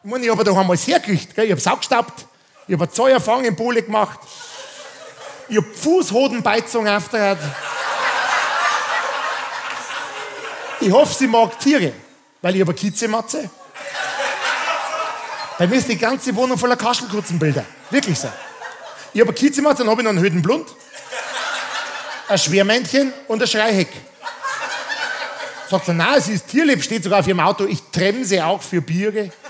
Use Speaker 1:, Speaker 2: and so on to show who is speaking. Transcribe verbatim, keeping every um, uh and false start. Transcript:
Speaker 1: Ich meine, ich habe da einmal hergekriegt. Gell? Ich habe saugestaubt, ich habe Zeuerfang im Pole gemacht, ich habe Fußhodenbeizung aufgehört. Ich hoffe, sie mag Tiere, weil ich habe eine Kitzematze. Bei mir ist die ganze Wohnung voller Kastelkutzenbilder. Wirklich so. Ich habe eine Kitzematze, dann habe ich noch einen Hüttenblund, ein Schwermännchen und ein Schreiheck. Sagt sie, nein, sie ist tierlieb, steht sogar auf ihrem Auto, ich trenne sie auch für Biere.